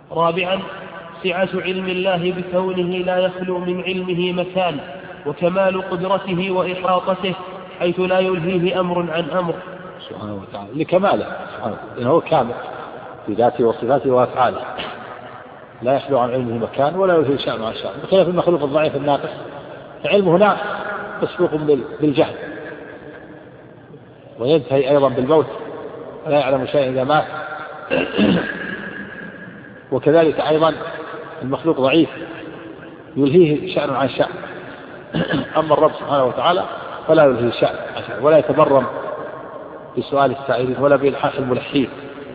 رابعا سعة علم الله بكونه لا يخلو من علمه مكان، وكمال قدرته وإحاطته حيث لا يلهيه أمر عن أمر سبحانه وتعالى لكماله سبحانه، إنه كامل في ذاته وصفاته وأفعاله، لا يخلو عن علمه مكان ولا يلهيه شأن عن شأن، بخلاف المخلوق الضعيف الناقص علمه ناقص مسبوق بالجهل، وينتهي أيضا بالموت ولا يعلم شيئا إذا مات. وكذلك أيضا المخلوق ضعيف يلهيه شأن عن شأن، أما الرب سبحانه وتعالى فلا يلهيه شأن عن شأن، ولا يتبرم بسؤال السائلين ولا بإلحاح الملحين،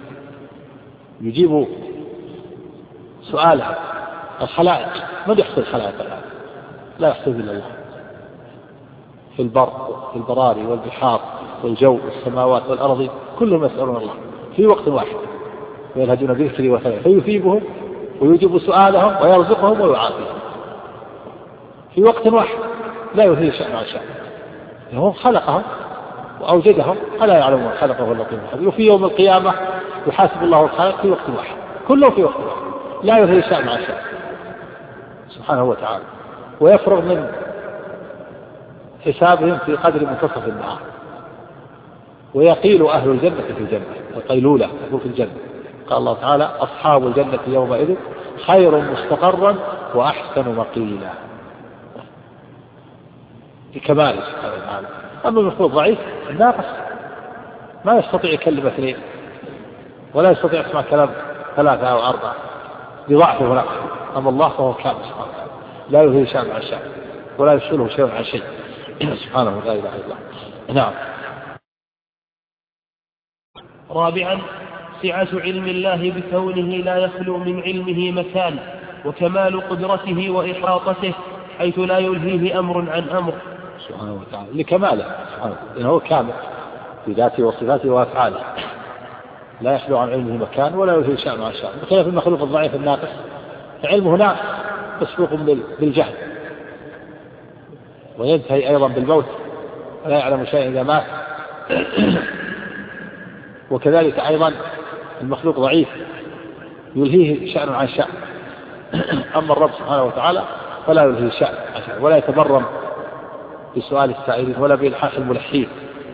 يجيب سؤالها الخلائق. من يحصي الخلائق الآن؟ لا يحصي إلا الله، في البر في البراري والبحار والجو والسماوات والأرض كلهم يسألون الله في وقت واحد، ويلهجون بذكري وثنائي فيثيبهم ويجيب سؤالهم ويرزقهم ويعافيهم في وقت واحد، لا يلهيه شأن عن شأن، هو خلقهم وأوجدهم ألا يعلمون خلقه اللطيف الخبير. وفي يوم القيامة يحاسب الله الخلق في وقت واحد، كله في وقت واحد، لا يلهيه شأن عن شأن سبحانه وتعالى، ويفرغ من حسابهم في قدر منتصف النهار، ويقيل أهل الجنة في الجنة، القيلولة يقول في الجنة. قال الله تعالى أصحاب الجنة يومئذ خير مستقرا وأحسن مقيلا بكماله سبحانه وتعالى. أما المخلوق ضعيف ناقص ما يستطيع يكلم اثنين ولا يستطيع يسمع كلام ثلاثة أو أربعة بضعفه ونقصه، أما الله فهو كامل سبحانه وتعالى لا يلهيه شيء عن شيء ولا يشغله شيء عن شيء سبحانه لا إله إلا الله. نعم. رابعا سعة علم الله بكونه لا يخلو من علمه مكان، وكمال قدرته وإحاطته حيث لا يلهيه أمر عن أمر سبحانه وتعالى لكماله سبحانه، إنه كامل في ذاته وصفاته وأفعاله، لا يخلو عن علمه مكان ولا يلهيه شأن عن شأن، بخلاف المخلوق الضعيف الناقص علمه ناقص مسبوق بالجهل، وينتهي أيضا بالموت ولا يعلم شيئا إذا مات. وكذلك أيضا المخلوق ضعيف يلهيه شأن عن شأن، أما الرب سبحانه وتعالى فلا يلهيه شأن عن شأن، ولا يتبرم بسؤال السائلين ولا بإلحاح الملحين،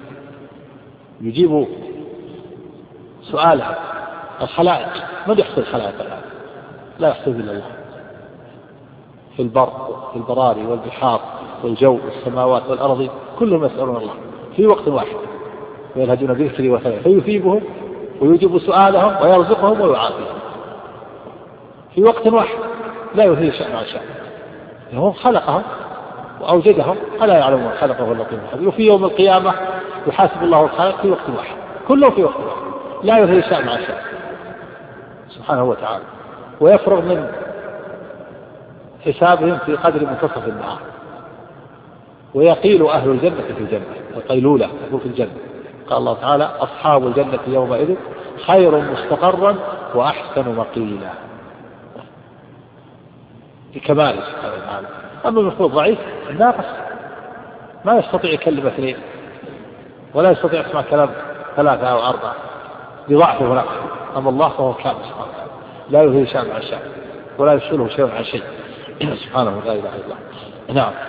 يجيب سؤالها الخلائق. من يحصي الخلائق الآن؟ لا يحصي إلا الله، في البر في البراري والبحار والجو والسماوات والأرض كلهم يسألون الله في وقت واحد، ويلهجون بذكري وثنائي فيثيبهم ويجيب سؤالهم ويرزقهم ويعافيهم في وقت واحد، لا يلهيه شأن عن شأن، هو خلقهم وأوجدهم ألا يعلمون خلقه اللطيف الخبير. وفي يوم القيامة يحاسب الله الخلق في وقت واحد، كله في وقت واحد، لا يلهيه شأن عن شأن سبحانه وتعالى، ويفرغ من حسابهم في قدر منتصف النهار، ويقيل أهل الجنة في الجنة، القيلولة يقول في الجنة. قال الله تعالى أصحاب الجنة يومئذ خير مستقرا وأحسن مقيلا بكماله سبحانه وتعالى. أما المخلوق ضعيف ناقص ما يستطيع يكلم اثنين ولا يستطيع يسمع كلام ثلاثة أو أربعة بضعفه ونقصه، أما الله فهو كامل سبحانه وتعالى لا يلهيه شيء عن شيء ولا يشغله شيء عن شيء سبحانه لا إله إلا الله. نعم.